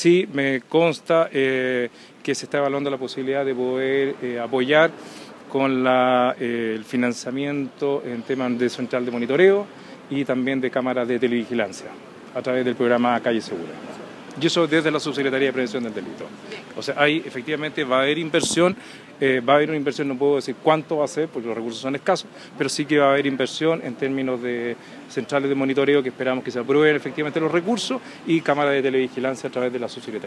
Sí, me consta que se está evaluando la posibilidad de poder apoyar con el financiamiento en temas de central de monitoreo y también de cámaras de televigilancia a través del programa Calle Segura. Y eso desde la Subsecretaría de Prevención del Delito. O sea, ahí efectivamente va a haber inversión, una inversión, no puedo decir cuánto va a ser porque los recursos son escasos, pero sí que va a haber inversión en términos de centrales de monitoreo que esperamos que se aprueben efectivamente los recursos y cámaras de televigilancia a través de la Subsecretaría.